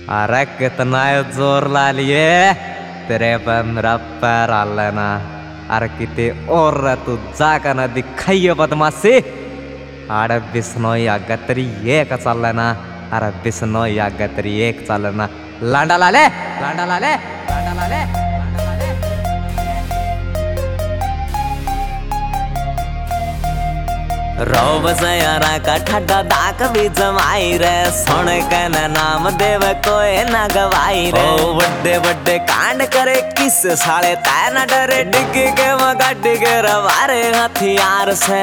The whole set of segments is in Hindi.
अरे कितना जोर ला लिए तेरे पंद्रह पैर आलना। अरे किती और तू जाका ना दिखाइए बदमाशी। अरे बिस्नोई अगतरी एक चालना। अरे बिस्नोई अगतरी एक चालना। लांडा लाले लांडा लाले लांडा लाले। रोब सयारा का ठड्डा दाक भी जमाई रे सोने के नाम देव कोई ना गवाई रे। ओ बड्डे बड्डे कांड करे किस साले तै न डरे डिग्गी के मगा डिगे रवारे हथियार से।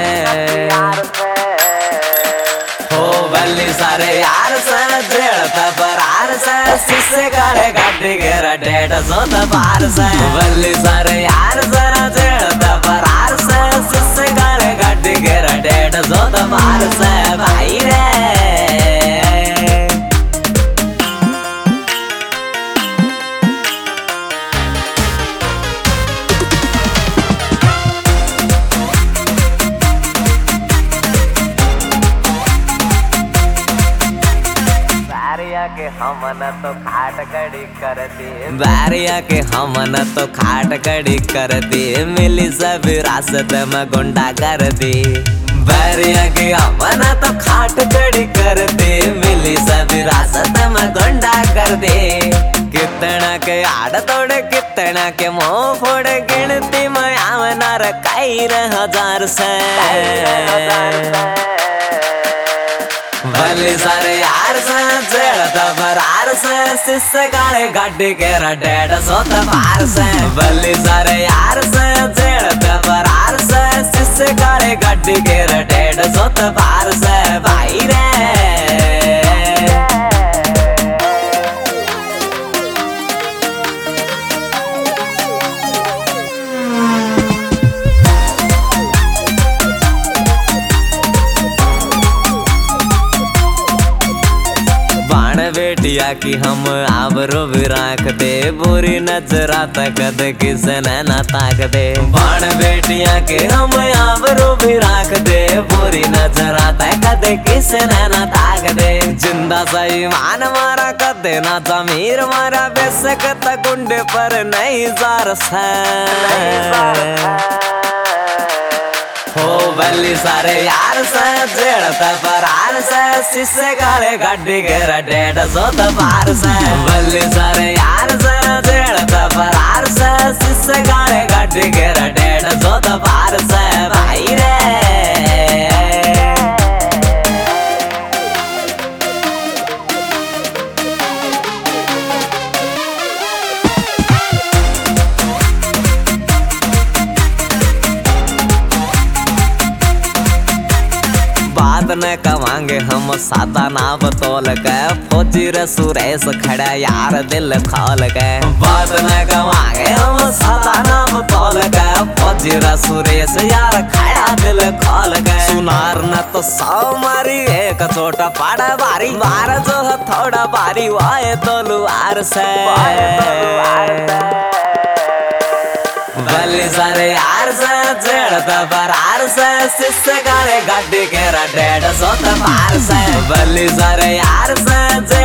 हो बल्ली सारे यार से जेड़ता फरार से सिसे गाड़े गाड़ी गेरा डेढ़ सौ पार से। बल्ली सारे यार से जेड़ता फरार से सिसे गाड़े गाड़ी गेरा डेढ़ सौ पार से भाई रे। बैरिया के हमन तो खाट कड़ी कर दी। बैरिया के हमन तो खाट कड़ी कर दी। मिली सब विरासत में गुंडा कर दी। बैरिया के हमन तो खाट कड़ी कर दी। मिली सब विरासत में गुंडा कर दी। कितना के आड़ तोड़े कितना के मुंह फोड़े गिनती में आवना रखाई रे हजार से। बल्ली सारे यार से जेड़ता फरार से सिसे गाड़े गाड़ी के डेढ़ सौ पार से। बल्ली सारे यार से जेड़ता फरार से सिसे गाड़े गाड़ी के डेढ़ सौ पार से भाई रे। बेटिया की हम आवरो भी राख दे बुरी नजरा तकद किसे न ताक दे। बाण बेटिया के हम आवरो भी राख दे बुरी नजरा तकद किसे न ताक दे। जिंदा सही मान मारा कदे ना जमीर मारा बेसक गुंडे पर नहीं जार से। हो बल्ली सारे यार से जेड़ता फरार से सिसे गाड़े गाड़ी गेरा डेढ़ सौ पार से। बल्ली सारे यार से जेड़ता फरार से सिसे गाड़े गाड़ी गेरा डेढ़ सौ पार से भाई रे। बात न कवांगे हम सादा नाव तोल के फौजी रे सुरेश खड़ा यार दिल खोल के। बात न कवांगे हम सादा नाव तोल के फौजी रे सुरेश यार खड़ा दिल खोल के। सुनार न तो सौ मारी एक छोटा पाड़ा बारी मार जो थोड़ा बारी वाए तलवार से। बल्ली सारे यार से जेड़ता फरार से सिसे गाड़े गाड़ी के डेढ़ सौ पार से। बल्ली सारे यार से